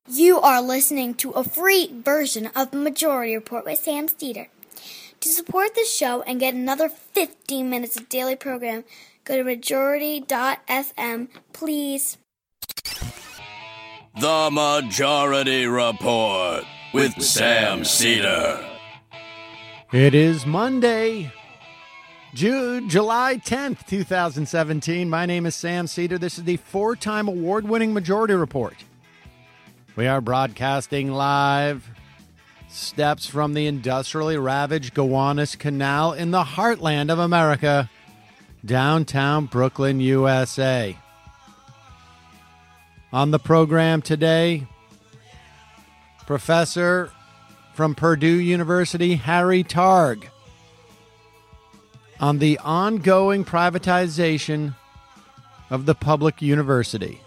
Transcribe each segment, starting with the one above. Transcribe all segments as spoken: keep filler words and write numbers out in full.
You are listening to a free version of the Majority Report with Sam Steeder. To support the show and get another fifteen minutes of daily program, go to majority dot f m, please. The Majority Report with Sam Steeder. It is Monday, June, July tenth, twenty seventeen. My name is Sam Steeder. This is the four-time award-winning Majority Report. We are broadcasting live steps from the industrially ravaged Gowanus Canal in the heartland of America, downtown Brooklyn, U S A. On the program today, Professor from Purdue University, Harry Targ, on the ongoing privatization of the public university.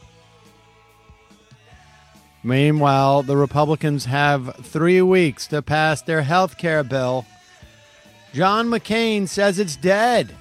Meanwhile, the Republicans have three weeks to pass their health care bill. John McCain says it's dead.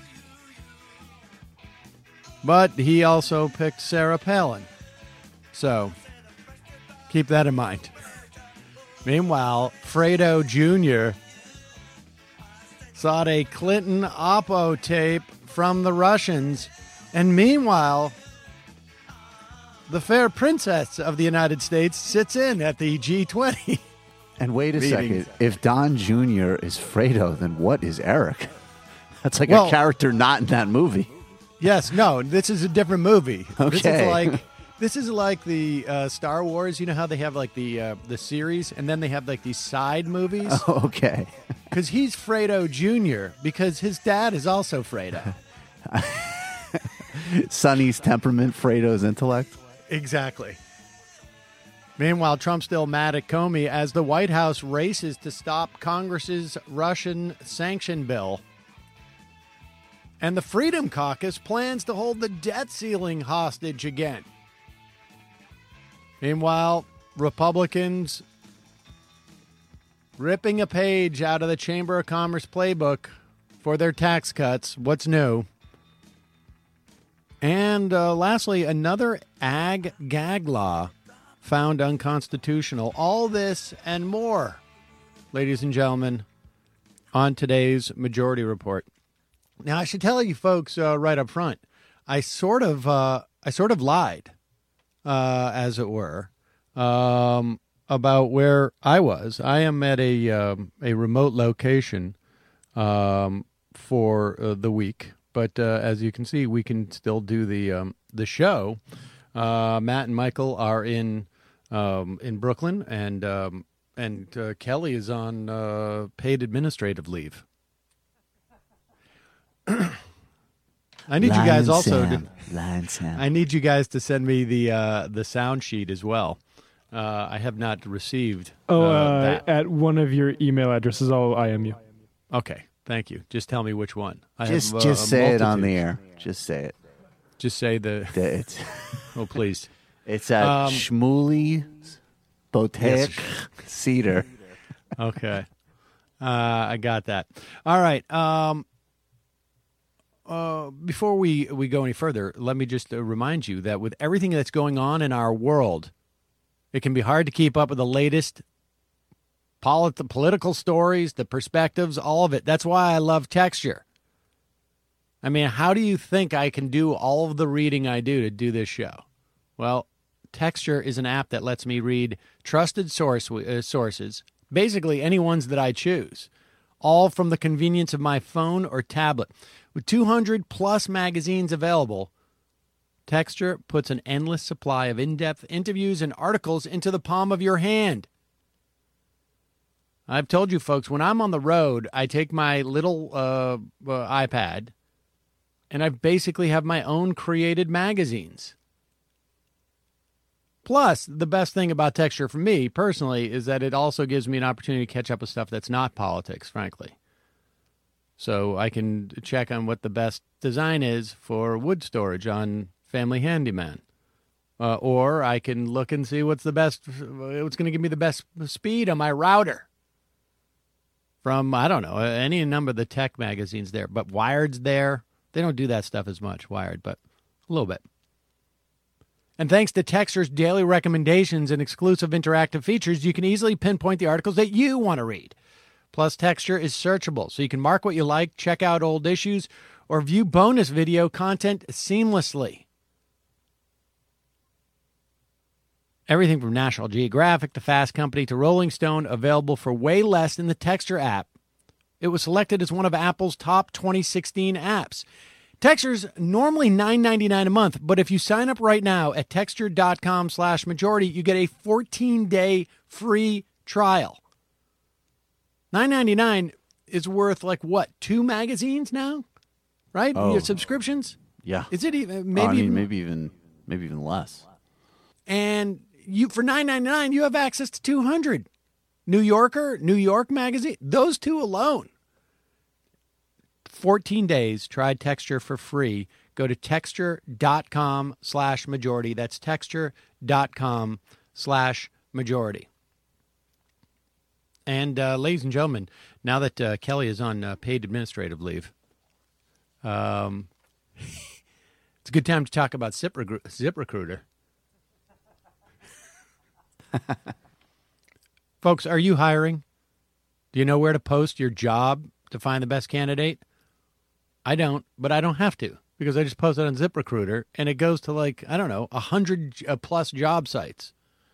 But he also picked Sarah Palin. So, keep that in mind. Meanwhile, Fredo Junior sought a Clinton Oppo tape from the Russians. And meanwhile, the fair princess of the United States sits in at the G twenty. And wait a meetings. second. If Don Junior is Fredo, then what is Eric? That's like Well, a character not in that movie. Yes, no, this is a different movie. This is Okay. like this is like the uh, Star Wars. You know how they have like the uh, the series, and then they have like these side movies. Oh, okay. Because he's Fredo Junior Because his dad is also Fredo. Sonny's temperament, Fredo's intellect. Exactly. Meanwhile, Trump's still mad at Comey as the White House races to stop Congress's Russian sanction bill. And the Freedom Caucus plans to hold the debt ceiling hostage again. Meanwhile, Republicans ripping a page out of the Chamber of Commerce playbook for their tax cuts. What's new? And uh, lastly, another ag gag law found unconstitutional. All this and more, ladies and gentlemen, on today's Majority Report. Now, I should tell you folks uh, right up front, I sort of, uh, I sort of lied, uh, as it were, um, about where I was. I am at a um, a remote location um, for uh, the week. But uh, as you can see, we can still do the um, the show. Uh, Matt and Michael are in um, in Brooklyn, and um, and uh, Kelly is on uh, paid administrative leave. I need Lion you guys also. Sam. To, Lion Sam. I need you guys to send me the uh, the sound sheet as well. Uh, I have not received. Oh, uh, uh, that. at one of your email addresses, I'll I M you. Okay. Thank you. Just tell me which one. I Just have, uh, just say it on the multitudes. air. Just say it. Just say the. It's, Oh, please. it's at Um, Shmuley Botek yes. Cedar. Okay. Uh, I got that. All right. Um, uh, before we, we go any further, let me just uh, remind you that with everything that's going on in our world, it can be hard to keep up with the latest polit- political stories, the perspectives, all of it. That's why I love Texture. I mean, how do you think I can do all of the reading I do to do this show? Well, Texture is an app that lets me read trusted source uh, sources, basically any ones that I choose, all from the convenience of my phone or tablet. With two hundred plus magazines available, Texture puts an endless supply of in-depth interviews and articles into the palm of your hand. I've told you folks, when I'm on the road, I take my little uh, uh, iPad, and I basically have my own created magazines. Plus, the best thing about Texture for me, personally, is that it also gives me an opportunity to catch up with stuff that's not politics, frankly. So I can check on what the best design is for wood storage on Family Handyman. Uh, or I can look and see what's the best, what's going to give me the best speed on my router. From, I don't know, any number of the tech magazines there. But Wired's there. They don't do that stuff as much, Wired, but a little bit. And thanks to Texture's daily recommendations and exclusive interactive features, you can easily pinpoint the articles that you want to read. Plus, Texture is searchable, so you can mark what you like, check out old issues, or view bonus video content seamlessly. Everything from National Geographic to Fast Company to Rolling Stone, available for way less than the Texture app. It was selected as one of Apple's top twenty sixteen apps. Texture's normally nine ninety-nine a month, but if you sign up right now at texture.com slash majority, you get a fourteen-day free trial. nine ninety-nine is worth, like, what, two magazines now? Right? Oh. Your subscriptions? Yeah. Is it even, maybe, Oh, I mean, even, maybe even maybe even less. and you for nine ninety-nine, you have access to two hundred. New Yorker, New York Magazine, those two alone. fourteen days, try Texture for free. Go to texture.com slash majority. That's texture.com slash majority. And uh, ladies and gentlemen, now that uh, Kelly is on uh, paid administrative leave, um, it's a good time to talk about ZipRecru- ZipRecruiter. Folks, are you hiring? Do you know where to post your job to find the best candidate? I don't, but I don't have to because I just post it on ZipRecruiter and it goes to, like, I don't know, one hundred plus job sites.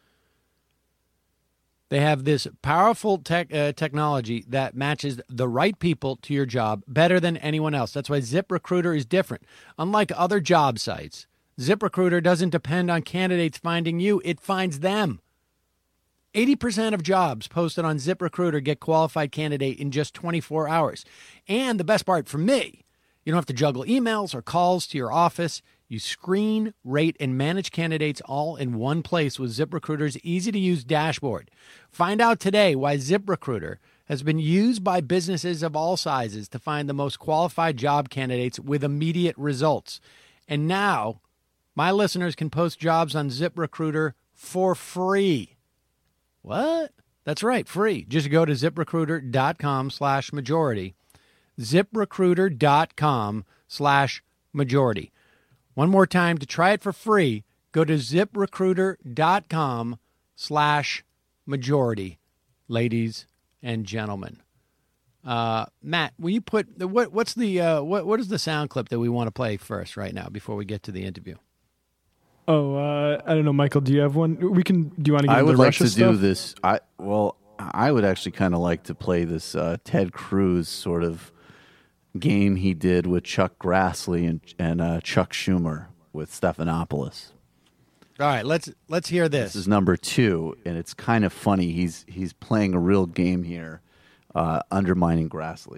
They have this powerful tech, uh, technology that matches the right people to your job better than anyone else. That's why ZipRecruiter is different. Unlike other job sites, ZipRecruiter doesn't depend on candidates finding you. It finds them. eighty percent of jobs posted on ZipRecruiter get qualified candidate in just twenty-four hours. And the best part for me, you don't have to juggle emails or calls to your office. You screen, rate, and manage candidates all in one place with ZipRecruiter's easy-to-use dashboard. Find out today why ZipRecruiter has been used by businesses of all sizes to find the most qualified job candidates with immediate results. And now, my listeners can post jobs on ZipRecruiter for free. What? That's right, free. Just go to ZipRecruiter.com slash majority. ZipRecruiter.com slash majority. One more time to try it for free, go to ZipRecruiter.com slash majority, ladies and gentlemen. Uh, Matt, will you put what? What's the uh, what? What is the sound clip that we want to play first right now before we get to the interview? Oh, uh, I don't know, Michael. Do you have one? We can. Do you want to get I into would like Russia to stuff? do this. I well, I would actually kind of like to play this uh, Ted Cruz sort of game he did with Chuck Grassley and and uh, Chuck Schumer with Stephanopoulos. All right, let's let's hear this. This is number two, and it's kind of funny. He's he's playing a real game here, uh, undermining Grassley.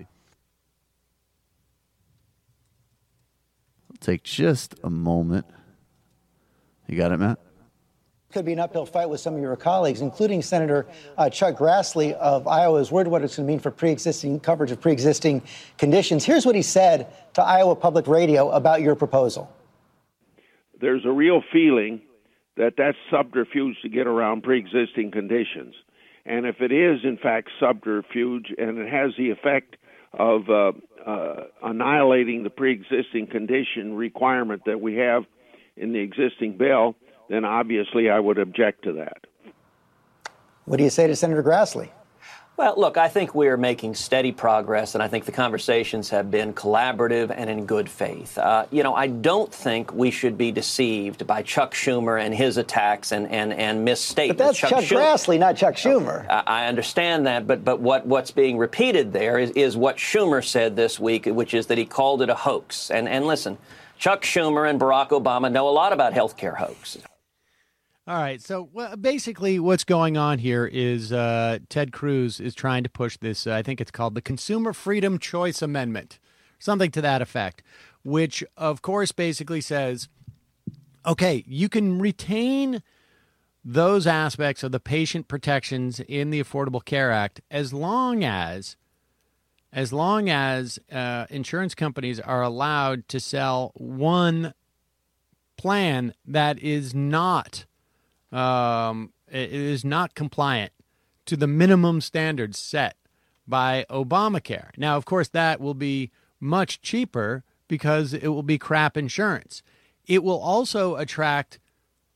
It'll take just a moment. You got it, Matt? Could be an uphill fight with some of your colleagues, including Senator uh, Chuck Grassley of Iowa, is worried what it's going to mean for pre-existing coverage of pre-existing conditions. Here's what he said to Iowa Public Radio about your proposal. There's a real feeling that that's subterfuge to get around pre-existing conditions. And if it is, in fact, subterfuge, and it has the effect of uh, uh, annihilating the pre-existing condition requirement that we have in the existing bill, then obviously I would object to that. What do you say to Senator Grassley? Well, look, I think we're making steady progress, and I think the conversations have been collaborative and in good faith. Uh, you know, I don't think we should be deceived by Chuck Schumer and his attacks and, and, and misstatements. But that's Chuck, Chuck Schumer, Grassley, not Chuck Schumer. I, I understand that, but but what, what's being repeated there is, is what Schumer said this week, which is that he called it a hoax. And, and listen, Chuck Schumer and Barack Obama know a lot about health care hoaxes. All right, so well, basically what's going on here is uh, Ted Cruz is trying to push this, uh, I think it's called the Consumer Freedom Choice Amendment, something to that effect, which, of course, basically says, okay, you can retain those aspects of the patient protections in the Affordable Care Act as long as, as long as uh, insurance companies are allowed to sell one plan that is not Um, it is not compliant to the minimum standards set by Obamacare. Now, of course, that will be much cheaper because it will be crap insurance. It will also attract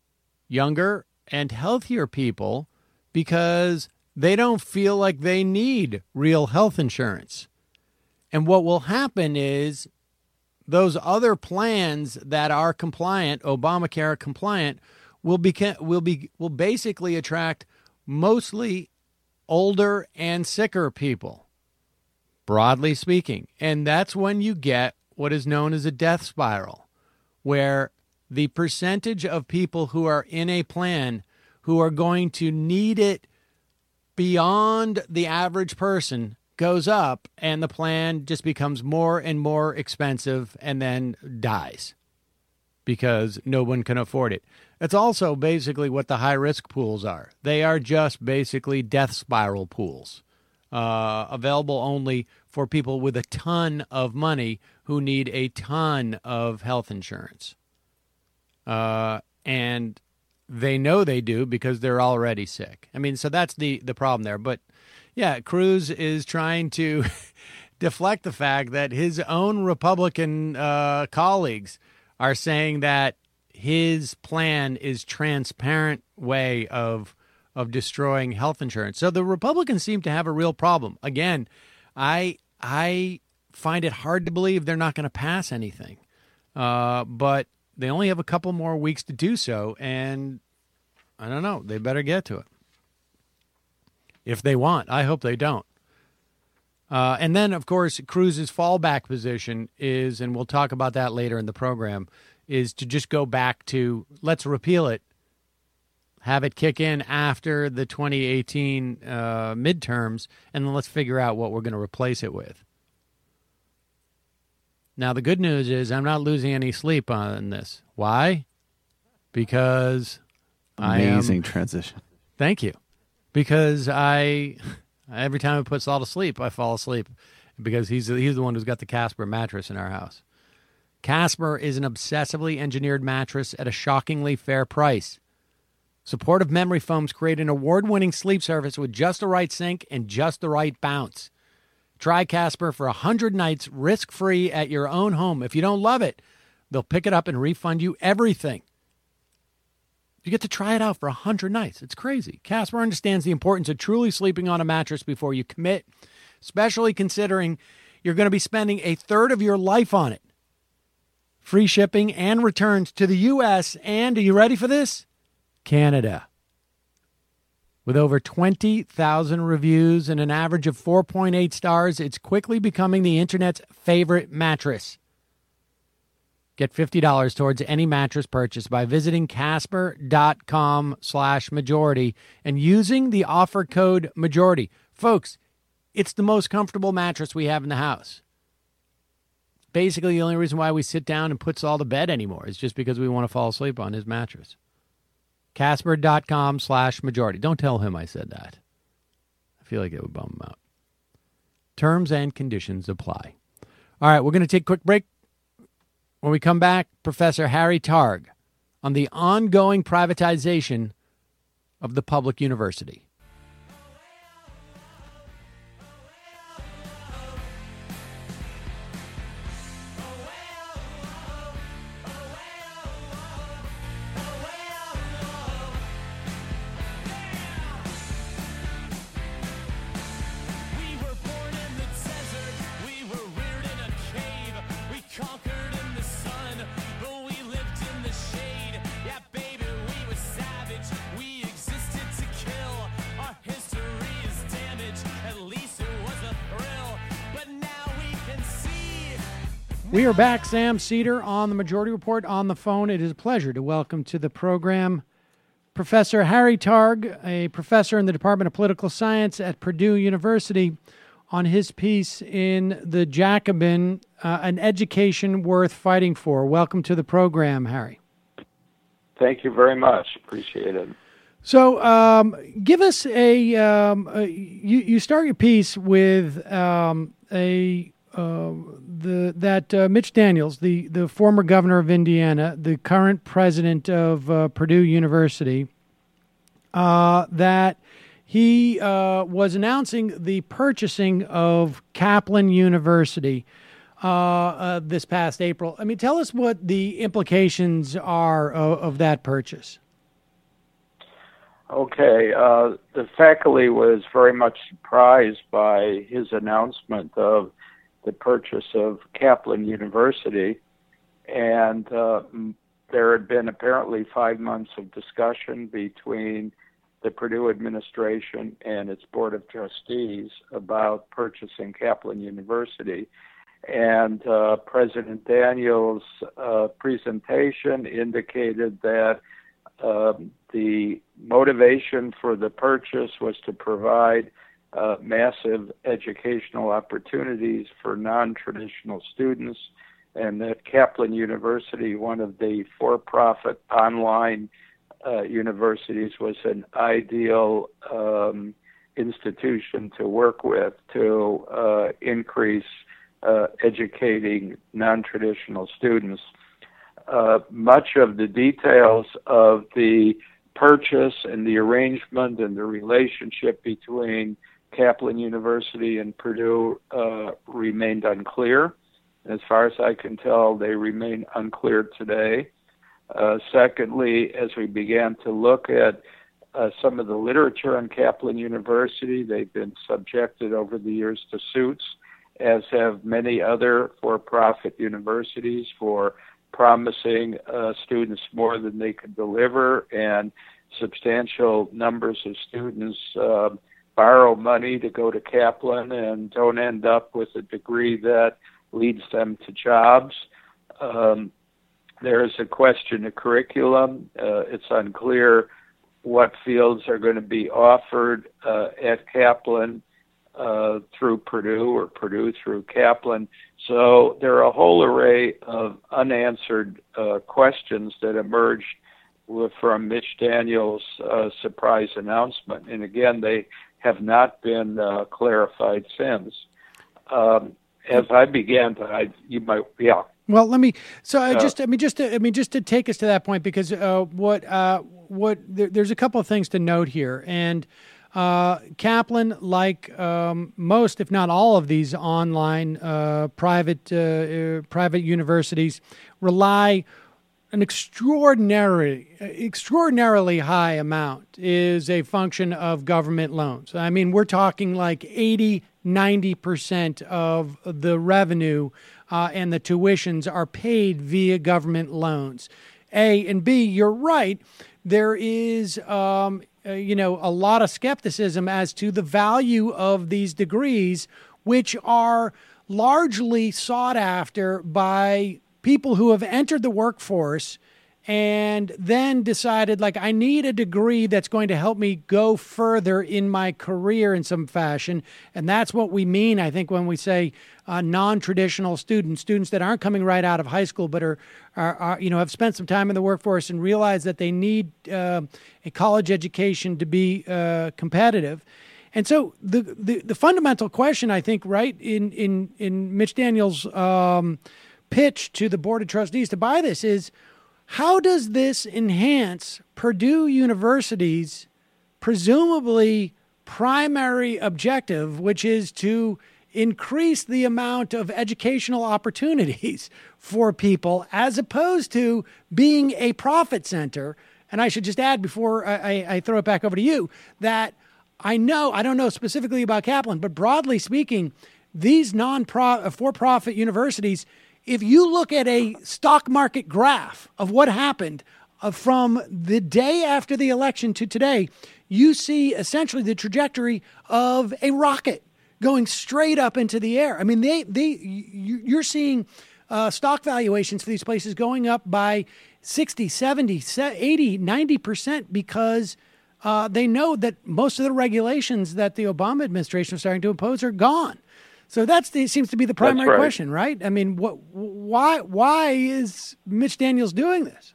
younger and healthier people because they don't feel like they need real health insurance. And what will happen is those other plans that are compliant, Obamacare compliant, will be will be will basically attract mostly older and sicker people, broadly speaking. And that's when you get what is known as a death spiral, where the percentage of people who are in a plan who are going to need it beyond the average person goes up, and the plan just becomes more and more expensive and then dies because no one can afford it. It's also basically what the high-risk pools are. They are just basically death spiral pools, uh, available only for people with a ton of money who need a ton of health insurance. Uh, and they know they do because they're already sick. I mean, so that's the, the problem there. But, yeah, Cruz is trying to deflect the fact that his own Republican uh, colleagues are saying that his plan is transparent way of of destroying health insurance. So the Republicans seem to have a real problem. Again, I I find it hard to believe they're not going to pass anything. Uh, but they only have a couple more weeks to do so, and I don't know. They better get to it. If they want. I hope they don't. Uh, and then, of course, Cruz's fallback position is, and we'll talk about that later in the program, is to just go back to let's repeal it, have it kick in after the twenty eighteen uh, midterms, and then let's figure out what we're going to replace it with. Now, the good news is I'm not losing any sleep on this. Why? Because Amazing I am, transition. Thank you. Because I, every time I put Saul to sleep, I fall asleep because he's, he's the one who's got the Casper mattress in our house. Casper is an obsessively engineered mattress at a shockingly fair price. Supportive memory foams create an award-winning sleep surface with just the right sink and just the right bounce. Try Casper for one hundred nights risk-free at your own home. If you don't love it, they'll pick it up and refund you everything. You get to try it out for one hundred nights. It's crazy. Casper understands the importance of truly sleeping on a mattress before you commit, especially considering you're going to be spending a third of your life on it. Free shipping and returns to the U S and, are you ready for this? Canada. With over twenty thousand reviews and an average of four point eight stars, it's quickly becoming the internet's favorite mattress. Get fifty dollars towards any mattress purchase by visiting Casper.com slash majority and using the offer code majority. Folks, it's the most comfortable mattress we have in the house. Basically, the only reason why we sit down and put Saul to bed anymore is just because we want to fall asleep on his mattress. Casper.com slash majority. Don't tell him I said that. I feel like it would bum him out. Terms and conditions apply. All right, we're going to take a quick break. When we come back, Professor Harry Targ on the ongoing privatization of the public university. We are back, Sam Seder on the Majority Report on the phone. It is a pleasure to welcome to the program Professor Harry Targ, a professor in the Department of Political Science at Purdue University, on his piece in The Jacobin, uh, An Education Worth Fighting For. Welcome to the program, Harry. Thank you very much. Appreciate it. So um, give us a, um, a you, you start your piece with um, a... Uh, the that uh, Mitch Daniels, the, the former governor of Indiana, the current president of uh, Purdue University, uh, that he uh, was announcing the purchasing of Kaplan University uh, uh, this past April. I mean, tell us what the implications are of, of that purchase. Okay. Uh, the faculty was very much surprised by his announcement of the purchase of Kaplan University. And uh, there had been apparently five months of discussion between the Purdue administration and its Board of Trustees about purchasing Kaplan University. And uh, President Daniels' uh, presentation indicated that um, the motivation for the purchase was to provide uh, massive educational opportunities for non-traditional students, and that Kaplan University, one of the for-profit online uh, universities, was an ideal um, institution to work with to uh, increase uh, educating non-traditional students. Uh, much of the details of the purchase and the arrangement and the relationship between Kaplan University and Purdue uh, remained unclear. As far as I can tell, they remain unclear today. Uh, secondly, as we began to look at uh, some of the literature on Kaplan University, they've been subjected over the years to suits, as have many other for-profit universities, for promising uh, students more than they could deliver, and substantial numbers of students uh, borrow money to go to Kaplan and don't end up with a degree that leads them to jobs. Um, there's a question of curriculum. Uh, it's unclear what fields are going to be offered uh, at Kaplan uh, through Purdue or Purdue through Kaplan. So there are a whole array of unanswered uh, questions that emerged from Mitch Daniels' uh, surprise announcement. And again, they have not been uh, clarified since. Um, as I began to, I, you might, yeah. Well, let me. So I Uh, just, I mean, just, to, I mean, just to take us to that point, because uh, what, uh, what, there, there's a couple of things to note here, and uh, Kaplan, like um, most, if not all, of these online uh, private, uh, uh, private universities, rely an extraordinary, extraordinarily high amount is a function of government loans. I mean, we're talking like eighty, ninety percent of the revenue uh, and the tuitions are paid via government loans. A, and B, you're right. There is, um, uh, you know, a lot of skepticism as to the value of these degrees, which are largely sought after by people who have entered the workforce and then decided, like, I need a degree that's going to help me go further in my career in some fashion. And that's what we mean, I think, when we say uh, non-traditional students, students that aren't coming right out of high school, but are, are, are you know, have spent some time in the workforce and realize that they need uh, a college education to be uh, competitive. And so the, the the fundamental question, I think, right, in, in, in Mitch Daniels' um, pitch to the Board of Trustees to buy this is, how does this enhance Purdue University's presumably primary objective, which is to increase the amount of educational opportunities for people, as opposed to being a profit center? And I should just add, before I, I throw it back over to you, that I know, I don't know specifically about Kaplan, but broadly speaking, these non-pro, for-profit universities, if you look at a stock market graph of what happened uh, from the day after the election to today, you see essentially the trajectory of a rocket going straight up into the air. I mean, they, they, you're seeing uh, stock valuations for these places going up by sixty, seventy, eighty, ninety percent because uh, they know that most of the regulations that the Obama administration is starting to impose are gone. So that's the, seems to be the primary right. question, right? I mean, what, why, why is Mitch Daniels doing this?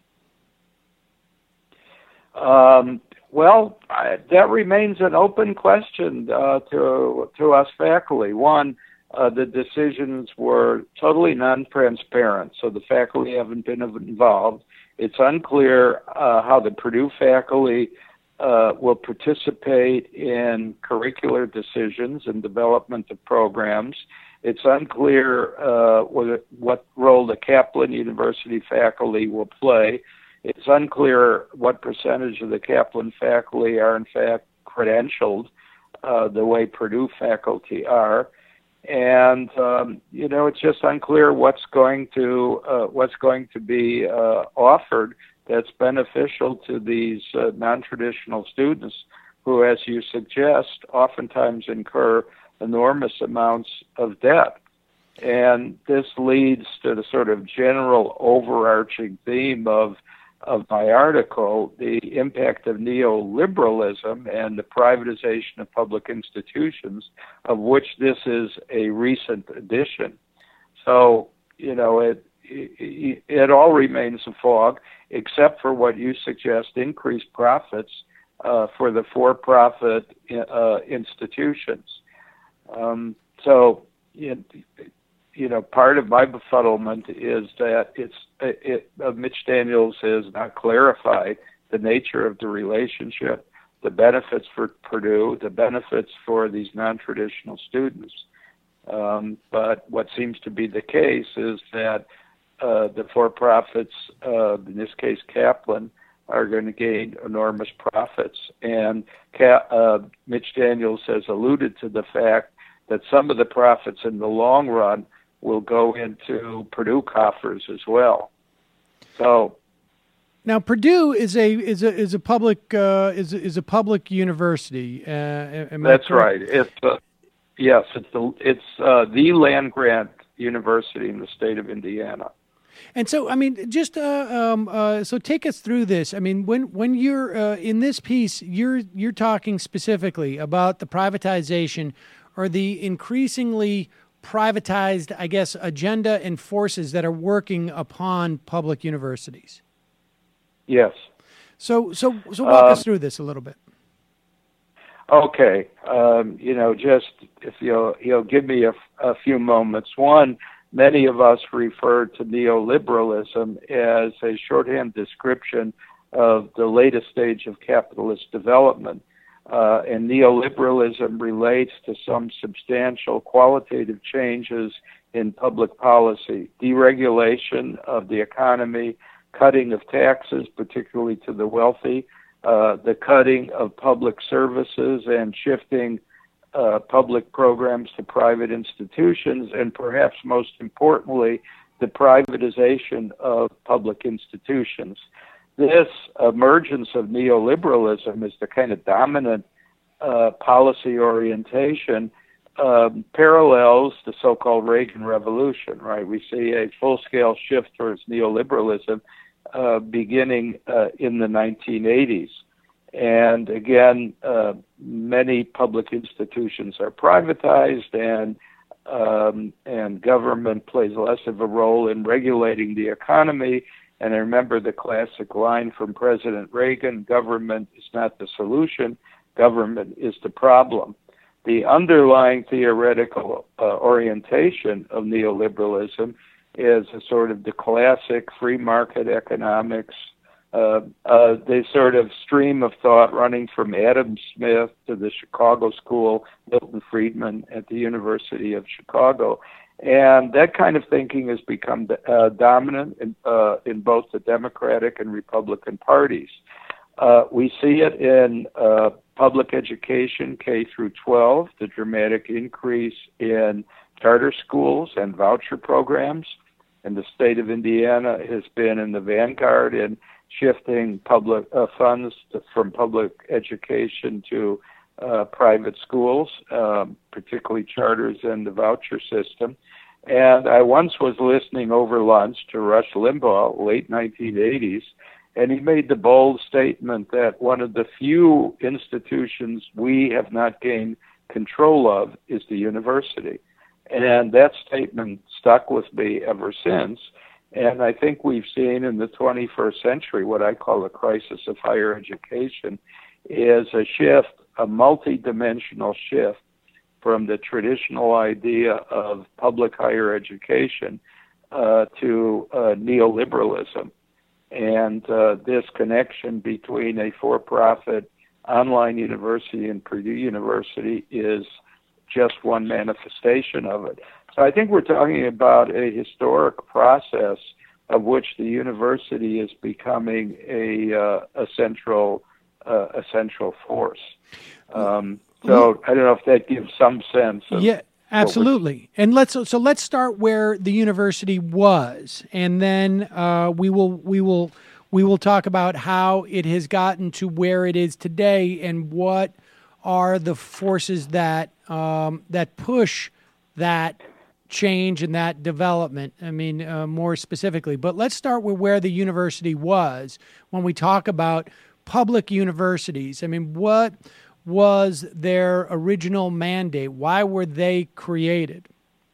Um, well, I, that remains an open question uh, to to us faculty. One, uh, the decisions were totally non-transparent, so the faculty haven't been involved. It's unclear uh, how the Purdue faculty Uh, will participate in curricular decisions and development of programs. It's unclear uh, what, what role the Kaplan University faculty will play. It's unclear what percentage of the Kaplan faculty are in fact credentialed uh, the way Purdue faculty are. And um, you know, it's just unclear what's going to uh, what's going to be uh, offered that's beneficial to these uh, non-traditional students, who, as you suggest, oftentimes incur enormous amounts of debt. And this leads to the sort of general overarching theme of of my article, the impact of neoliberalism and the privatization of public institutions, of which this is a recent addition. So, you know, it, it, it all remains a fog, except for what you suggest, increased profits uh, for the for-profit uh, institutions. Um, so, it, you know, part of my befuddlement is that it's it, uh, Mitch Daniels has not clarified the nature of the relationship, the benefits for Purdue, the benefits for these non-traditional students. Um, but what seems to be the case is that uh, the for-profits, uh, in this case Kaplan, are going to gain enormous profits. And Ka- uh, Mitch Daniels has alluded to the fact that some of the profits in the long run will go into Purdue coffers as well. So now Purdue is a is a is a public uh, is a, is a public university. Uh, am that's I right. It's uh, yes, it's the it's uh, the land grant university in the state of Indiana. And so, I mean, just uh, um, uh, so take us through this. I mean, when when you're uh, in this piece, you're you're talking specifically about the privatization or the increasingly privatized, I guess, agenda and forces that are working upon public universities. Yes. So, so, so walk uh, us through this a little bit. Okay. Um, you know, just if you'll you'll give me a, a few moments. One, many of us refer to neoliberalism as a shorthand description of the latest stage of capitalist development. Uh, and neoliberalism relates to some substantial qualitative changes in public policy, deregulation of the economy, cutting of taxes, particularly to the wealthy, uh, the cutting of public services and shifting uh, public programs to private institutions, and perhaps most importantly, the privatization of public institutions. This emergence of neoliberalism is the kind of dominant uh, policy orientation um, parallels the so-called Reagan Revolution, right? We see a full-scale shift towards neoliberalism uh, beginning uh, in the nineteen eighties. And again, uh, many public institutions are privatized, and um, and government plays less of a role in regulating the economy. And I remember the classic line from President Reagan, government is not the solution, government is the problem. The underlying theoretical uh, orientation of neoliberalism is a sort of the classic free market economics, uh, uh, the sort of stream of thought running from Adam Smith to the Chicago School, Milton Friedman at the University of Chicago. And that kind of thinking has become uh, dominant in, uh, in both the Democratic and Republican parties. Uh, we see it in uh, public education, K through twelve, the dramatic increase in charter schools and voucher programs. And the state of Indiana has been in the vanguard in shifting public uh, funds to, from public education to Uh, private schools, um, particularly charters and the voucher system. And I once was listening over lunch to Rush Limbaugh, late nineteen eighties, and he made the bold statement that one of the few institutions we have not gained control of is the university. And that statement stuck with me ever since. And I think we've seen in the twenty-first century what I call a crisis of higher education is a shift, a multi-dimensional shift from the traditional idea of public higher education uh, to uh, neoliberalism. And uh, this connection between a for-profit online university and Purdue University is just one manifestation of it. So I think we're talking about a historic process of which the university is becoming a uh, a central uh, a central force. Um, so I don't know if that gives some sense of yeah. Absolutely. And let's so let's start where the university was, and then uh, we will we will we will talk about how it has gotten to where it is today, and what are the forces that um, that push that change and that development. I mean, uh, more specifically. But let's start with where the university was when we talk about public universities. I mean, what was their original mandate? Why were they created?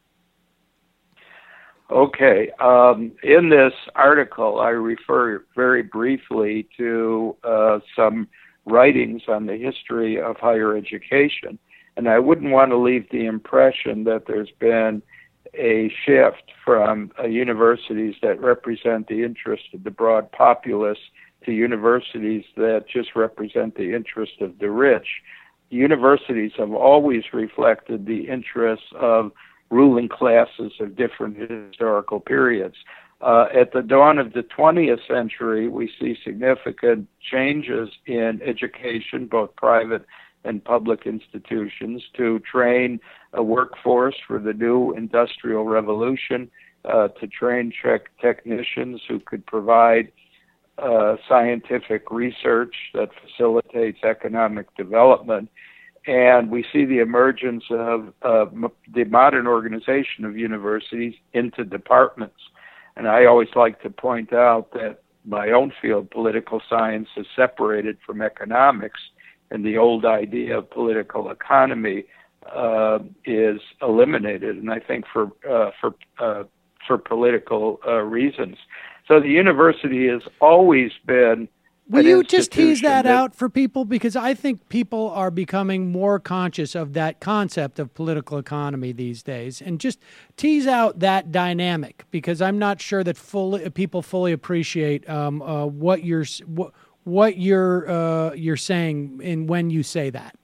Okay. Um, in this article, I refer very briefly to uh, some writings on the history of higher education. And I wouldn't want to leave the impression that there's been a shift from uh, universities that represent the interest of the broad populace to universities that just represent the interest of the rich. Universities have always reflected the interests of ruling classes of different historical periods. Uh, at the dawn of the twentieth century, we see significant changes in education, both private and public institutions, to train a workforce for the new industrial revolution, uh, to train tech technicians who could provide uh, scientific research that facilitates economic development. And we see the emergence of uh, m- the modern organization of universities into departments. And I always like to point out that my own field, political science, is separated from economics, and the old idea of political economy uh, is eliminated, and I think for uh, for uh, for political uh, reasons. So the university has always been. Will you just tease that, that out for people? Because I think people are becoming more conscious of that concept of political economy these days. And just tease out that dynamic, because I'm not sure that fully, people fully appreciate um, uh, what you're what, what you're uh, you're saying in when you say that.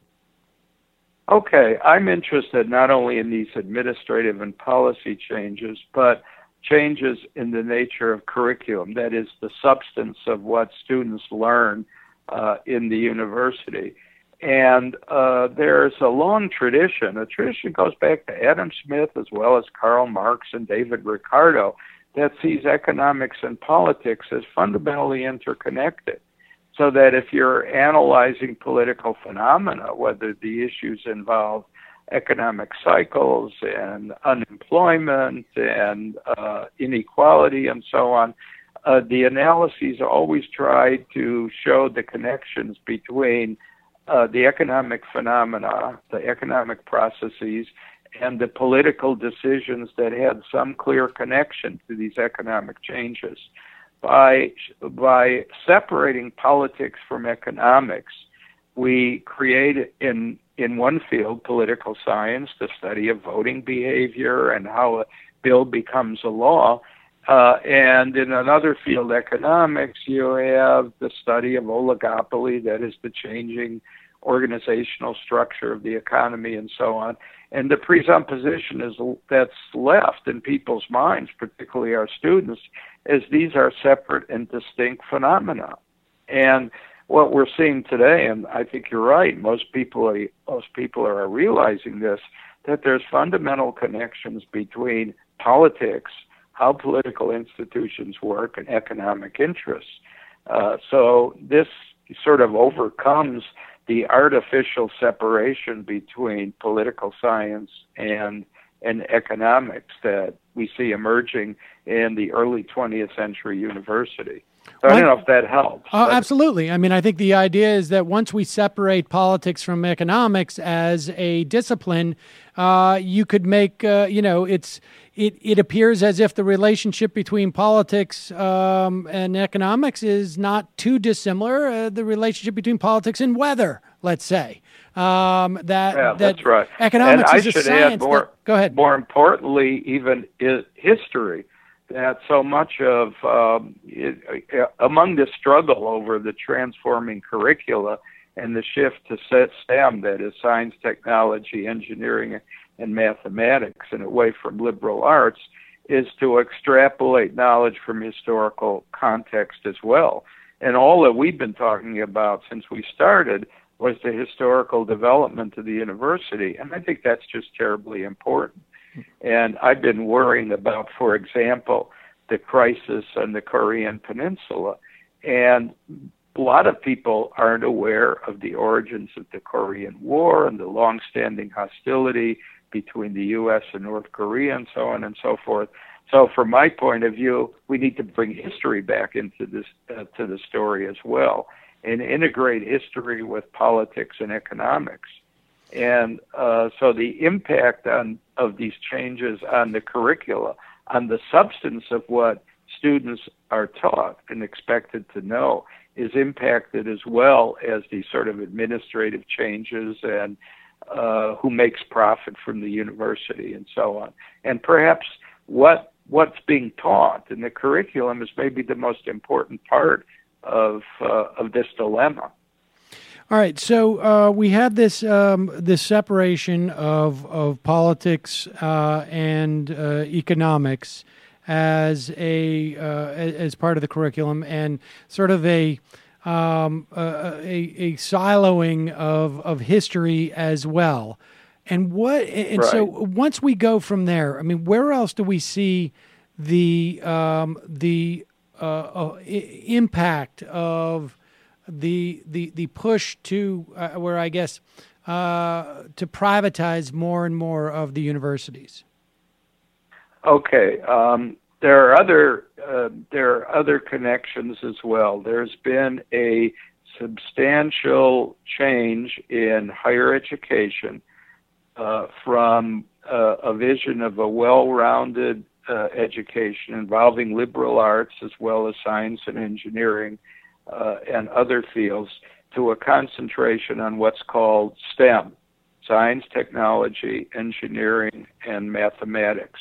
Okay, I'm interested not only in these administrative and policy changes, but changes in the nature of curriculum, that is, the substance of what students learn uh, in the university. And uh, there's a long tradition. The tradition goes back to Adam Smith as well as Karl Marx and David Ricardo that sees economics and politics as fundamentally interconnected. So that if you're analyzing political phenomena, whether the issues involve economic cycles and unemployment and uh, inequality and so on, uh, the analyses always try to show the connections between uh, the economic phenomena, the economic processes, and the political decisions that had some clear connection to these economic changes. By, by separating politics from economics, we create in in one field, political science, the study of voting behavior and how a bill becomes a law. Uh, and in another field, economics, you have the study of oligopoly, that is the changing organizational structure of the economy and so on. And the presupposition is that's left in people's minds, particularly our students, is these are separate and distinct phenomena. And what we're seeing today, and I think you're right, most people are, most people are realizing this, that there's fundamental connections between politics, how political institutions work, and economic interests. Uh, so this sort of overcomes the artificial separation between political science and and economics that we see emerging in the early twentieth century university. So I don't know if that helps. Uh, absolutely. I mean, I think the idea is that once we separate politics from economics as a discipline, uh, you could make, uh, you know, it's it, it appears as if the relationship between politics um, and economics is not too dissimilar. Uh, the relationship between politics and weather, let's say. Um, that, yeah, that that's right. Economics and is I a should science. add more, that, go ahead. More importantly, even is history. That so much of um, it, uh, among the struggle over the transforming curricula and the shift to STEM, that is science, technology, engineering, and mathematics, and away from liberal arts, is to extrapolate knowledge from historical context as well. And all that we've been talking about since we started was the historical development of the university. And I think that's just terribly important. And I've been worrying about, for example, the crisis on the Korean Peninsula. And a lot of people aren't aware of the origins of the Korean War and the longstanding hostility between the U S and North Korea and so on and so forth. So from my point of view, we need to bring history back into this uh, to the story as well and integrate history with politics and economics. And uh, so the impact on of these changes on the curricula, on the substance of what students are taught and expected to know, is impacted as well as the sort of administrative changes and uh, who makes profit from the university and so on. And perhaps what what's being taught in the curriculum is maybe the most important part of uh, of this dilemma. All right, so uh, we had this um, this separation of of politics uh, and uh, economics as a uh, as part of the curriculum, and sort of a um, a, a, a siloing of of history as well. And what and right. so once we go from there, I mean, where else do we see the um, the uh, uh, I- impact of the the the push to uh, where I guess uh, to privatize more and more of the universities? Okay, um, there are other uh, there are other connections as well. There's been a substantial change in higher education uh, from uh, a vision of a well-rounded uh, education involving liberal arts as well as science and engineering uh, and other fields to a concentration on what's called STEM: science, technology, engineering, and mathematics.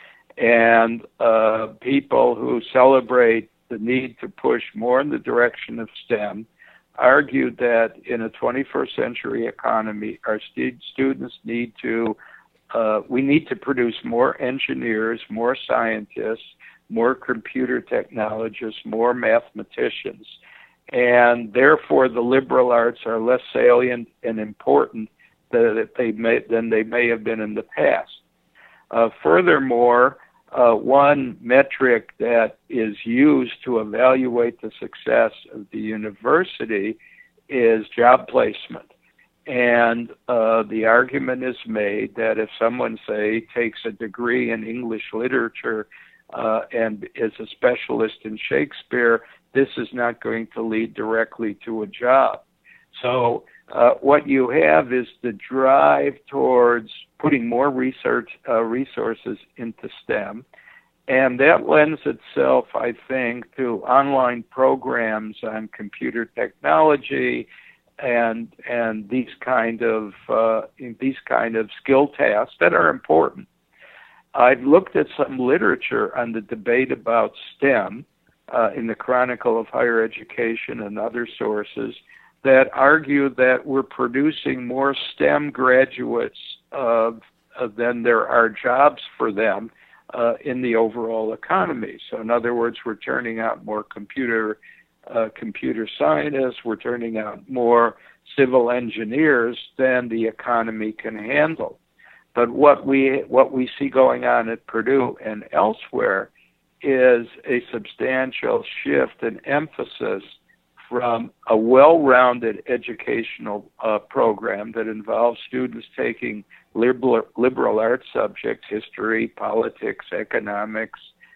And uh, people who celebrate the need to push more in the direction of STEM argued that in a twenty-first century economy, our st- students need to, uh, we need to produce more engineers, more scientists, more computer technologists, more mathematicians. And therefore, the liberal arts are less salient and important than they may, than they may have been in the past. Uh, furthermore, uh, one metric that is used to evaluate the success of the university is job placement. And uh, the argument is made that if someone, say, takes a degree in English literature uh, and is a specialist in Shakespeare, this is not going to lead directly to a job. So uh, what you have is the drive towards putting more research uh, resources into STEM, and that lends itself, I think, to online programs on computer technology and and these kind of uh, these kind of skill tasks that are important. I've looked at some literature on the debate about STEM uh, in the Chronicle of Higher Education and other sources that argue that we're producing more STEM graduates uh, uh, than there are jobs for them uh, in the overall economy. So in other words, we're turning out more computer uh, computer scientists, we're turning out more civil engineers than the economy can handle. But what we what we see going on at Purdue and elsewhere is a substantial shift in emphasis from a well-rounded educational uh, program that involves students taking liberal, liberal arts subjects, history, politics, economics,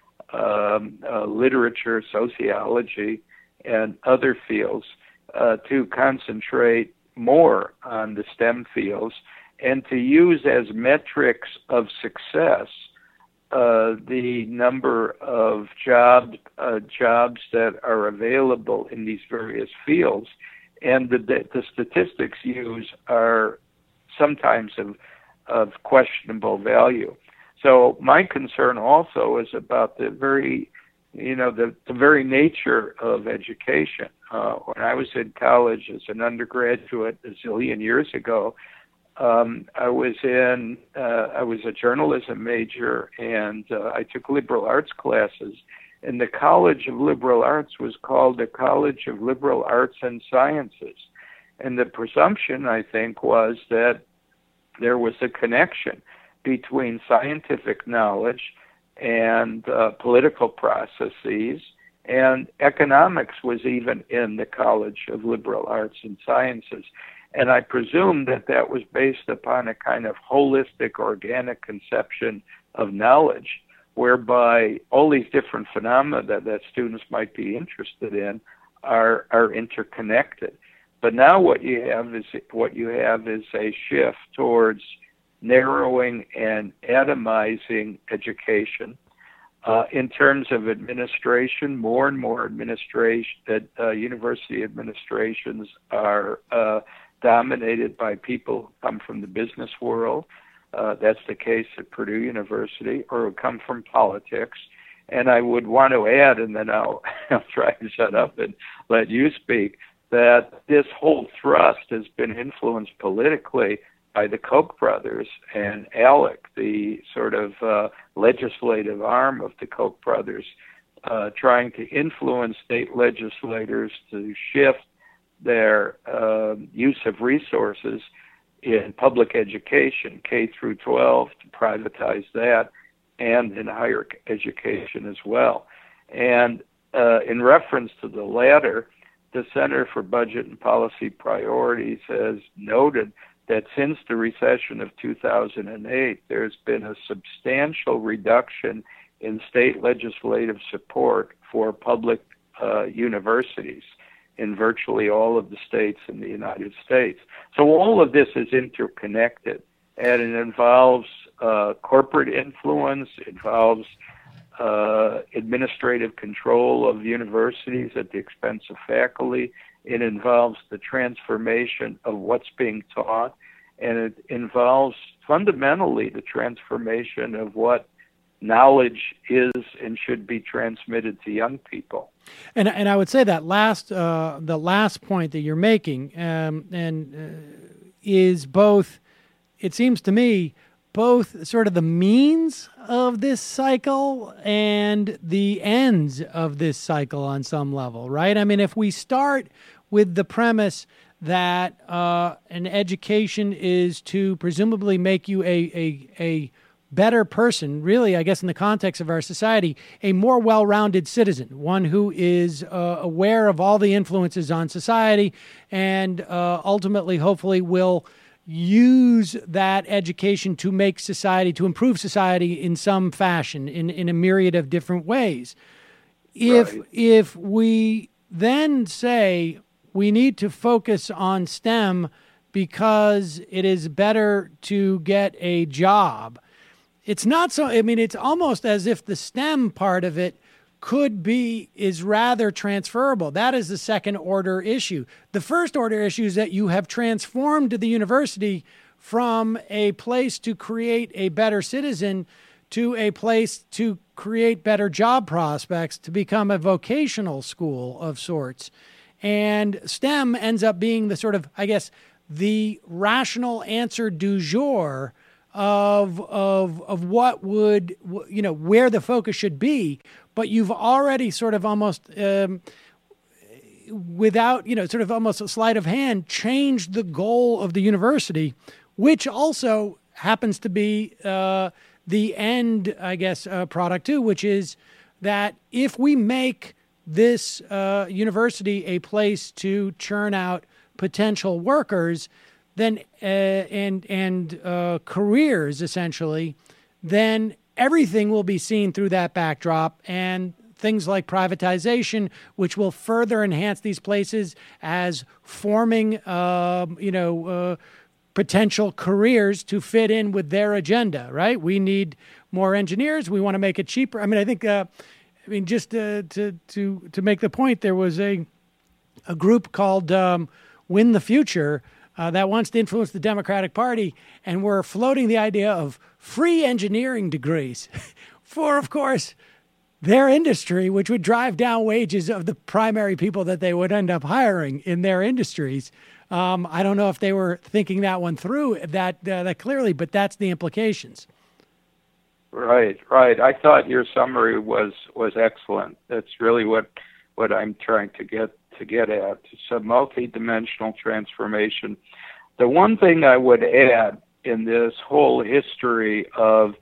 um, uh, literature, sociology, and other fields, uh, to concentrate more on the STEM fields and to use as metrics of success Uh, the number of job, uh, jobs that are available in these various fields. And the, the statistics used are sometimes of, of questionable value. So my concern also is about the very, you know, the, the very nature of education. Uh, when I was in college as an undergraduate a zillion years ago, um, I was in, uh, I was a journalism major, and uh, I took liberal arts classes. And the College of Liberal Arts was called the College of Liberal Arts and Sciences. And the presumption, I think, was that there was a connection between scientific knowledge and uh, political processes, and economics was even in the College of Liberal Arts and Sciences. And I presume that that was based upon a kind of holistic, organic conception of knowledge, whereby all these different phenomena that, that students might be interested in are are interconnected. But now what you have is what you have is a shift towards narrowing and atomizing education. Uh, in terms of administration, more and more administration that uh, university administrations are uh, dominated by people who come from the business world. Uh, that's the case at Purdue University, or who come from politics. And I would want to add, and then I'll, I'll try to shut up and let you speak, that this whole thrust has been influenced politically by the Koch brothers and ALEC, the sort of uh, legislative arm of the Koch brothers, uh, trying to influence state legislators to shift their uh, use of resources in public education, K through twelve, to privatize that, and in higher education as well. And uh, in reference to the latter, the Center for Budget and Policy Priorities has noted that since the recession of two thousand eight, there's been a substantial reduction in state legislative support for public uh, universities in virtually all of the states in the United States. So all of this is interconnected, and it involves uh, corporate influence, it involves uh, administrative control of universities at the expense of faculty, it involves the transformation of what's being taught, and it involves fundamentally the transformation of what knowledge is and should be transmitted to young people. And and I would say that last uh, the last point that you're making um, and uh, is both, it seems to me, both sort of the means of this cycle and the ends of this cycle on some level, right? I mean, if we start with the premise that uh, an education is to presumably make you a a a better person, really, I guess, in the context of our society, a more well-rounded citizen, one who is uh, aware of all the influences on society and uh, ultimately, hopefully, will use that education to make society, to improve society in some fashion, in, in a myriad of different ways. If, right. if we then say we need to focus on STEM because it is better to get a job, it's not so, I mean, it's almost as if the STEM part of it could be, is rather transferable. That is the second order issue. The first order issue is that you have transformed the university from a place to create a better citizen to a place to create better job prospects, to become a vocational school of sorts. And STEM ends up being the sort of, I guess, the rational answer du jour of of of what would, you know, where the focus should be, but you've already sort of almost um, without, you know, sort of almost a sleight of hand changed the goal of the university, which also happens to be uh, the end, I guess, uh, product too, which is that if we make this uh, university a place to churn out potential workers, then uh, and and uh, careers, essentially, then everything will be seen through that backdrop, and things like privatization, which will further enhance these places as forming, uh, you know, uh, potential careers to fit in with their agenda. Right? We need more engineers. We want to make it cheaper. I mean, I think. Uh, I mean, just uh, to to to make the point, there was a a group called um, Win the Future. Uh, that wants to influence the Democratic Party, and we're floating the idea of free engineering degrees for, of course, their industry, which would drive down wages of the primary people that they would end up hiring in their industries. Um, I don't know if they were thinking that one through that uh, that clearly, but that's the implications. Right, right. I thought your summary was was excellent. That's really what what I'm trying to get to get at. It's a multidimensional transformation. The one thing I would add in this whole history of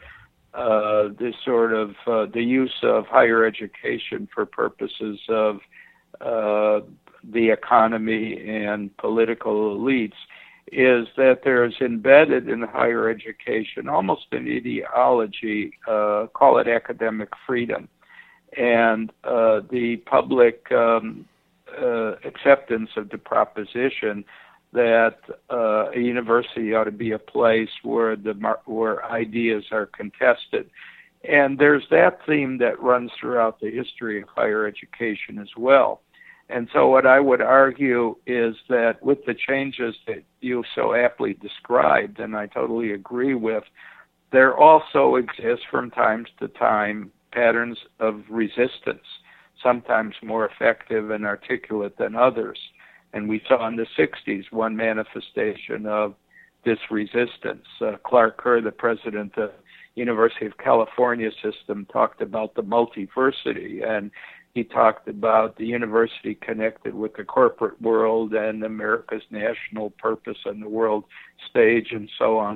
uh, this sort of uh, the use of higher education for purposes of uh, the economy and political elites is that there's embedded in higher education almost an ideology, uh, call it academic freedom, and uh, the public um, uh, acceptance of the proposition that uh, a university ought to be a place where the where ideas are contested. And there's that theme that runs throughout the history of higher education as well. And so what I would argue is that with the changes that you so aptly described, and I totally agree with, there also exists from time to time patterns of resistance, sometimes more effective and articulate than others. And we saw in the sixties one manifestation of this resistance. Uh, Clark Kerr, the president of University of California system, talked about the multiversity, and he talked about the university connected with the corporate world and America's national purpose on the world stage and so on.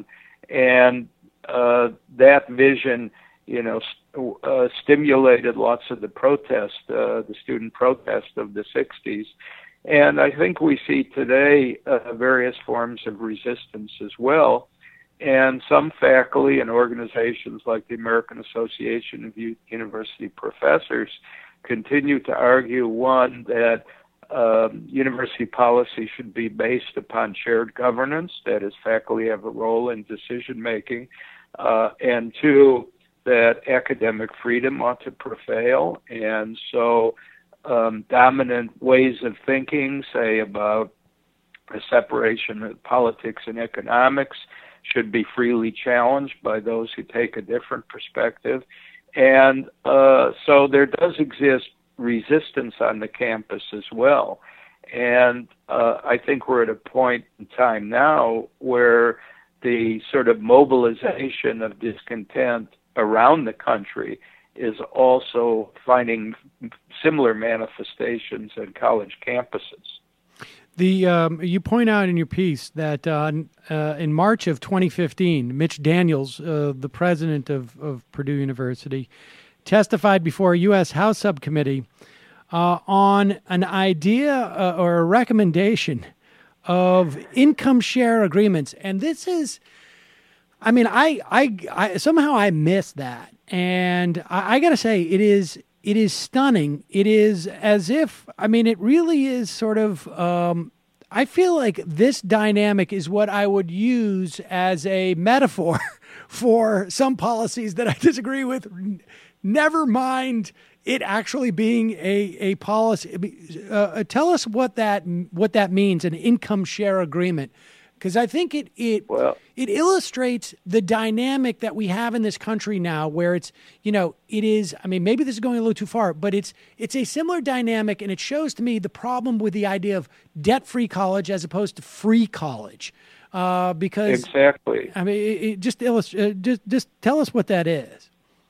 And uh, that vision, you know, st- uh, stimulated lots of the protest, uh, the student protest of the sixties. And I think we see today uh, various forms of resistance as well. And some faculty and organizations like the American Association of U- University Professors continue to argue, one, that um, university policy should be based upon shared governance, that is, faculty have a role in decision-making, uh, and two, that academic freedom ought to prevail. And so um, dominant ways of thinking, say, about a separation of politics and economics, should be freely challenged by those who take a different perspective. And uh, so there does exist resistance on the campus as well. And uh, I think we're at a point in time now where the sort of mobilization of discontent around the country is also finding similar manifestations at college campuses. The um, you point out in your piece that uh, uh, in March of twenty fifteen, Mitch Daniels, uh, the president of, of Purdue University, testified before a U S House subcommittee uh, on an idea uh, or a recommendation of income share agreements. And this is, I mean, I, I, I somehow I missed that. And I, I got to say, it is it is stunning. It is as if, I mean, it really is sort of, um, I feel like this dynamic is what I would use as a metaphor for some policies that I disagree with. Never mind it actually being a, a policy. Uh, tell us what that what that means, an income share agreement. Because I think it it well, it illustrates the dynamic that we have in this country now, where it's, you know, it is, I mean, maybe this is going a little too far, but it's it's a similar dynamic, and it shows to me the problem with the idea of debt-free college as opposed to free college. Uh, because exactly, I mean, it, it just illustrate, uh, just just tell us what that is.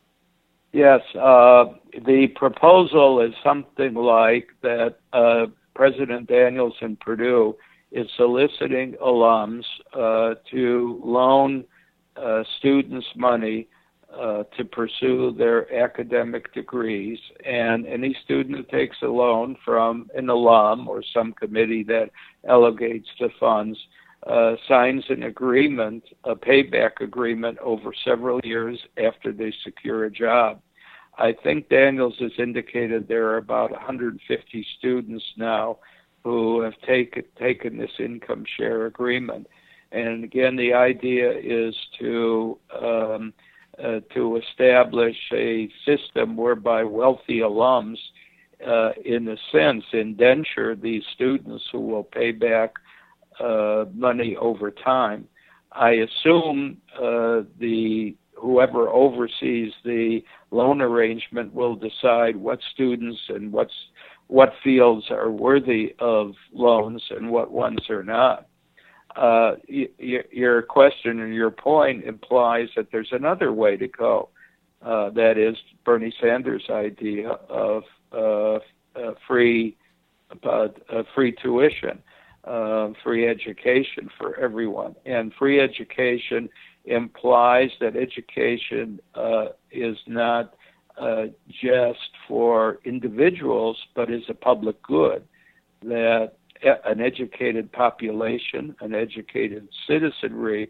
Yes, uh, the proposal is something like that. Uh, President Daniels in Purdue is soliciting alums uh, to loan uh, students money uh, to pursue their academic degrees. And any student who takes a loan from an alum or some committee that allocates the funds uh, signs an agreement, a payback agreement over several years after they secure a job. I think Daniels has indicated there are about one hundred fifty students now who have take, taken this income share agreement. And again, the idea is to um, uh, to establish a system whereby wealthy alums, uh, in a sense, indenture these students who will pay back uh, money over time. I assume uh, the whoever oversees the loan arrangement will decide what students and what's what fields are worthy of loans and what ones are not. Uh, y- y- your question and your point implies that there's another way to go. Uh, that is Bernie Sanders' idea of uh, uh, free uh, uh, free tuition, uh, free education for everyone. And free education implies that education uh, is not uh, just for individuals, but is a public good, that an educated population, an educated citizenry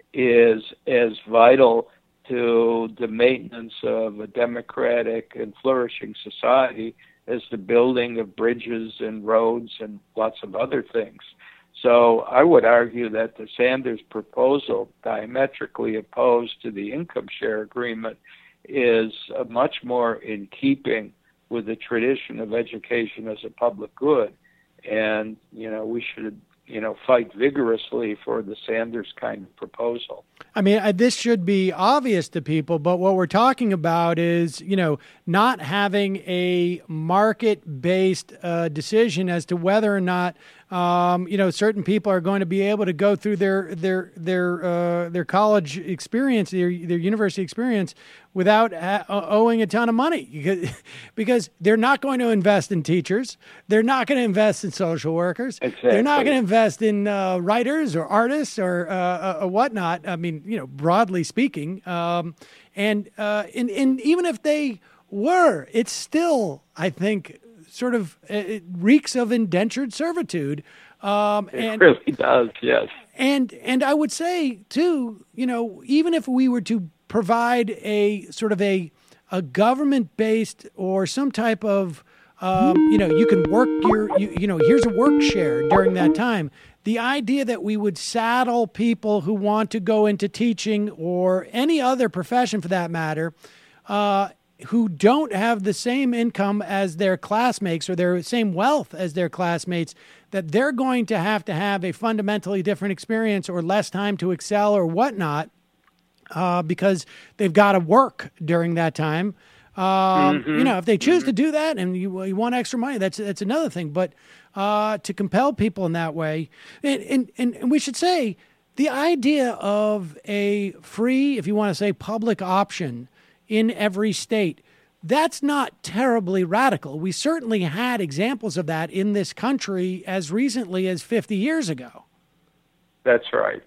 is as vital to the maintenance of a democratic and flourishing society as the building of bridges and roads and lots of other things. So I would argue that the Sanders proposal, diametrically opposed to the income share agreement, is uh, much more in keeping with the tradition of education as a public good. And, you know, we should, you know, fight vigorously for the Sanders kind of proposal. I mean, I, this should be obvious to people, but what we're talking about is, you know, not having a market-based uh, decision as to whether or not, um, you know, certain people are going to be able to go through their their their uh, their college experience, their their university experience, without ha- owing a ton of money, because, because they're not going to invest in teachers, they're not going to invest in social workers, exactly. They're not going to invest in uh, writers or artists or uh, uh, whatnot. I mean, you know, broadly speaking, um, and uh, and and even if they were, it's still, I think, sort of it reeks of indentured servitude. Um, it and, really does, yes. And and I would say too, you know, even if we were to provide a sort of a a government-based or some type of, um, you know, you can work your, you, you know, here's a work share during that time. The idea that we would saddle people who want to go into teaching or any other profession for that matter, uh, who don't have the same income as their classmates or their same wealth as their classmates, that they're going to have to have a fundamentally different experience or less time to excel or whatnot, uh, because they've got to work during that time. Um, mm-hmm. You know, if they choose mm-hmm. to do that and you, you want extra money, that's that's another thing. But uh, to compel people in that way, and, and, and, and we should say the idea of a free, if you want to say public option in every state, that's not terribly radical. We certainly had examples of that in this country as recently as fifty years ago. That's right.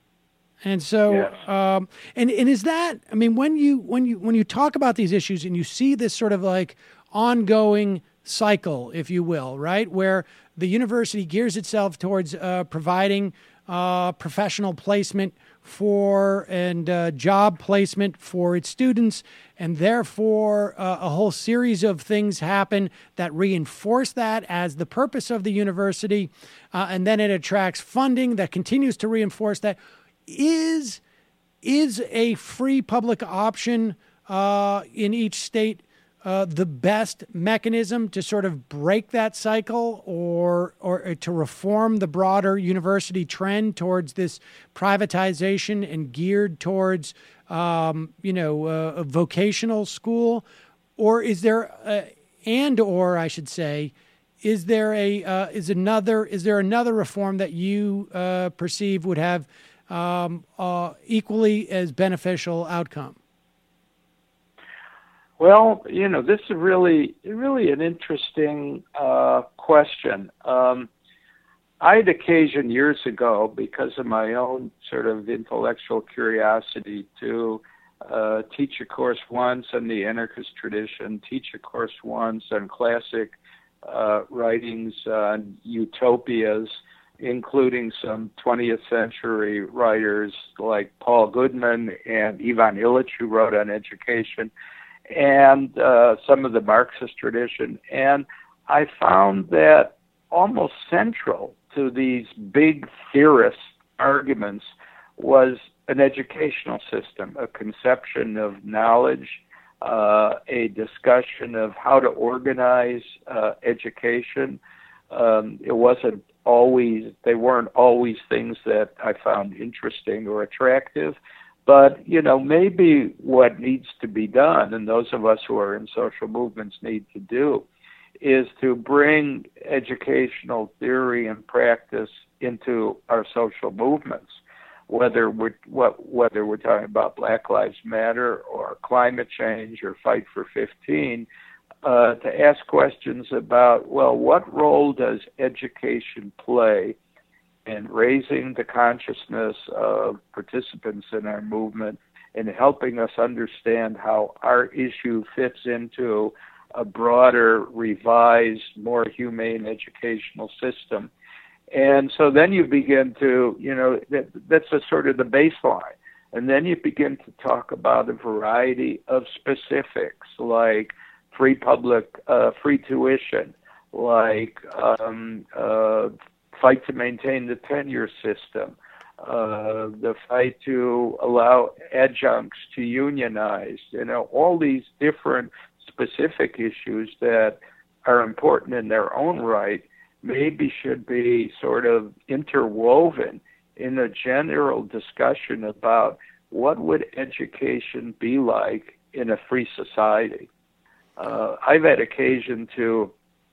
And so, yes. um, and and is that? I mean, when you when you when you talk about these issues and you see this sort of like ongoing cycle, if you will, right, where the university gears itself towards uh, providing uh, professional placement for and uh, job placement for its students, and therefore uh, a whole series of things happen that reinforce that as the purpose of the university, uh, and then it attracts funding that continues to reinforce that. Is is a free public option uh, in each state uh, the best mechanism to sort of break that cycle, or or to reform the broader university trend towards this privatization and geared towards um, you know uh, a vocational school, or is there a, and or I should say, is there a uh, is another is there another reform that you uh, perceive would have Um, uh, equally as beneficial outcome? Well, you know, this is really, really an interesting uh, question. Um, I had occasion years ago, because of my own sort of intellectual curiosity, to uh, teach a course once on the anarchist tradition, teach a course once on classic uh, writings on utopias, including some twentieth century writers like Paul Goodman and Ivan Illich, who wrote on education, and uh, some of the Marxist tradition. And I found that almost central to these big theorist arguments was an educational system, a conception of knowledge, uh, a discussion of how to organize uh, education. Um, it wasn't always, they weren't always things that I found interesting or attractive, but, you know, maybe what needs to be done, and those of us who are in social movements need to do, is to bring educational theory and practice into our social movements, whether we're what whether we're talking about Black Lives Matter or climate change or Fight for fifteen, uh, to ask questions about, well, what role does education play in raising the consciousness of participants in our movement and helping us understand how our issue fits into a broader, revised, more humane educational system. And so then you begin to, you know, that, that's a sort of the baseline. And then you begin to talk about a variety of specifics, like free public, uh, free tuition, like um, uh, fight to maintain the tenure system, uh, the fight to allow adjuncts to unionize, you know, all these different specific issues that are important in their own right maybe should be sort of interwoven in a general discussion about what would education be like in a free society. Uh, I've had occasion to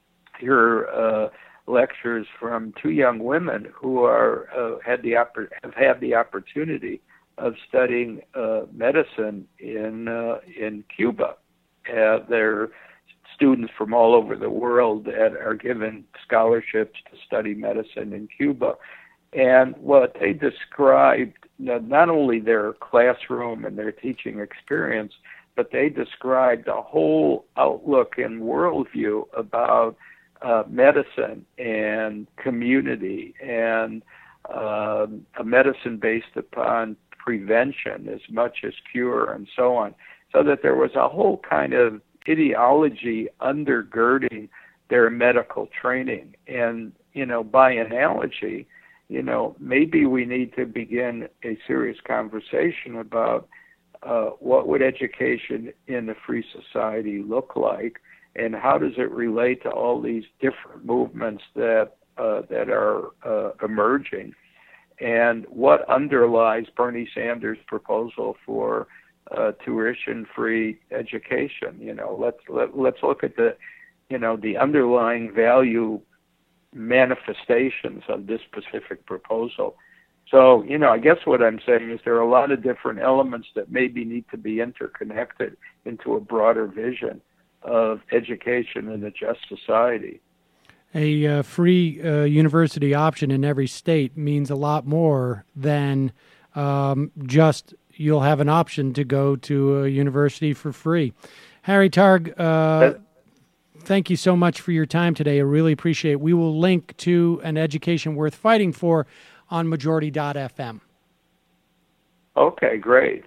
hear uh, lectures from two young women who are uh, had the oppor- have had the opportunity of studying uh, medicine in uh, in Cuba. Uh, they're students from all over the world that are given scholarships to study medicine in Cuba. And what they described, not only their classroom and their teaching experience, but they described a whole outlook and worldview about uh, medicine and community and uh, a medicine based upon prevention as much as cure and so on. So that there was a whole kind of ideology undergirding their medical training. And, you know, by analogy, you know, maybe we need to begin a serious conversation about uh, what would education in a free society look like, and how does it relate to all these different movements that uh, that are uh, emerging, and what underlies Bernie Sanders' proposal for uh, tuition-free education. You know, let's let, let's look at the, you know, the underlying value manifestations of this specific proposal. So, you know, I guess what I'm saying is there are a lot of different elements that maybe need to be interconnected into a broader vision of education in a just society. A uh, free uh, university option in every state means a lot more than um, just you'll have an option to go to a university for free. Harry Targ, uh, thank you so much for your time today. I really appreciate it. We will link to an education worth fighting for on majority dot f m. Okay, great.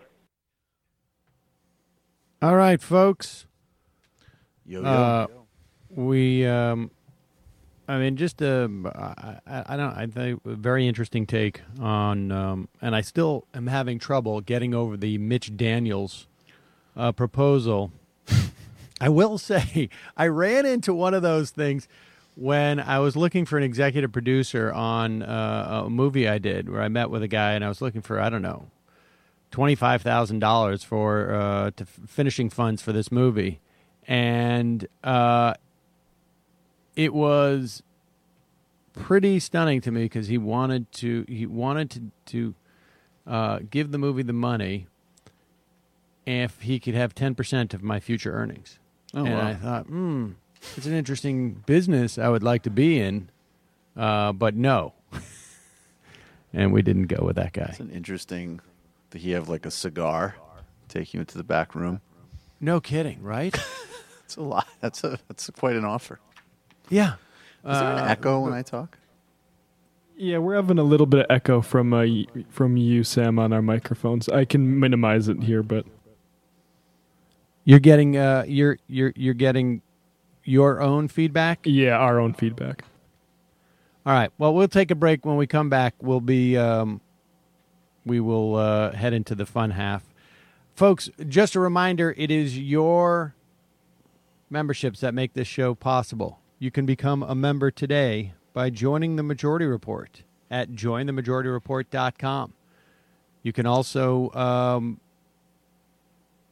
All right, folks. Yo, yo. Uh, we, um, I mean, just a, I, I don't, I think a very interesting take on, um, and I still am having trouble getting over the Mitch Daniels uh, proposal. I will say, I ran into one of those things when I was looking for an executive producer on uh, a movie I did, where I met with a guy and I was looking for, I don't know, twenty-five thousand dollars for uh, to finishing funds for this movie. And uh, it was pretty stunning to me because he wanted to he wanted to, to uh, give the movie the money if he could have ten percent of my future earnings. Oh, and wow. I thought, hmm, it's an interesting business I would like to be in, uh, but no. And we didn't go with that guy. It's an interesting, did he have like a cigar, take you into the back room? No kidding, right? That's a lot. That's a that's quite an offer. Yeah. Is there an Uh, echo when I talk? Yeah, we're having a little bit of echo from uh, y- from you, Sam, on our microphones. I can minimize it here, but You're getting uh, you're you're you're getting your own feedback? yeah, our own feedback. All right. Well, we'll take a break. When we come back, we'll be um, we will uh, head into the fun half. Folks, just a reminder, it is your memberships that make this show possible. You can become a member today by joining the Majority Report at join the majority report dot com. You can also um,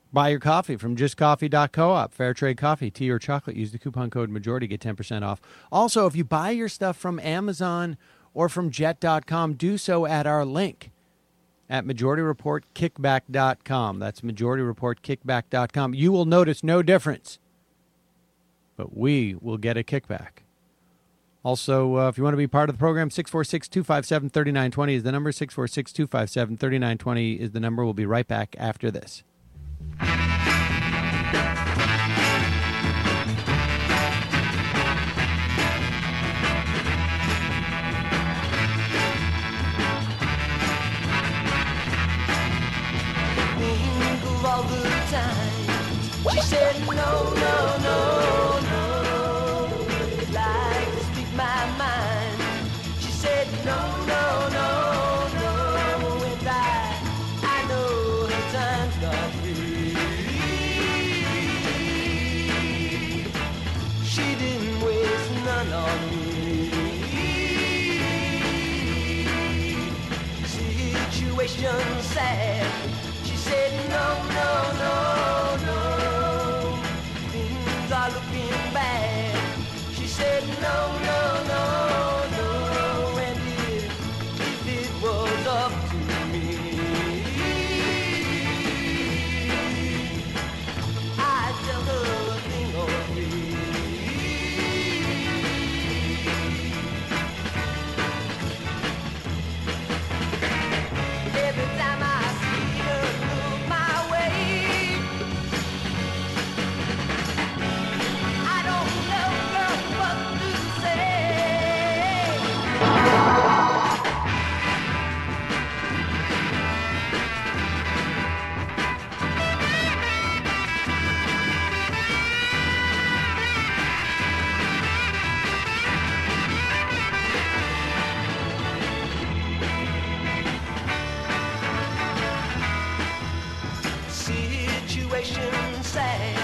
Buy your coffee from just coffee dot coop. Fair trade coffee, tea, or chocolate. Use the coupon code majority, get ten percent off. Also, if you buy your stuff from Amazon or from jet dot com, do so at our link at majority report kickback dot com. That's majority report kickback dot com. You will notice no difference, but we will get a kickback. Also, uh, if you want to be part of the program, six four six, two five seven, three nine two zero is the number. six four six, two five seven, three nine two zero is the number. We'll be right back after this. All the time, she said no, no, no, no, like to speak my mind. She said no, no, no, no, and I, I know her time's not free. She didn't waste none on me. Situation sad. She said no, no, no, no, things are looking bad. She said no, no, no, no, and if, if it was up to me, I'd tell her a thing or three. Every time I see her look my way, I don't know, girl, what to say. Situation sad.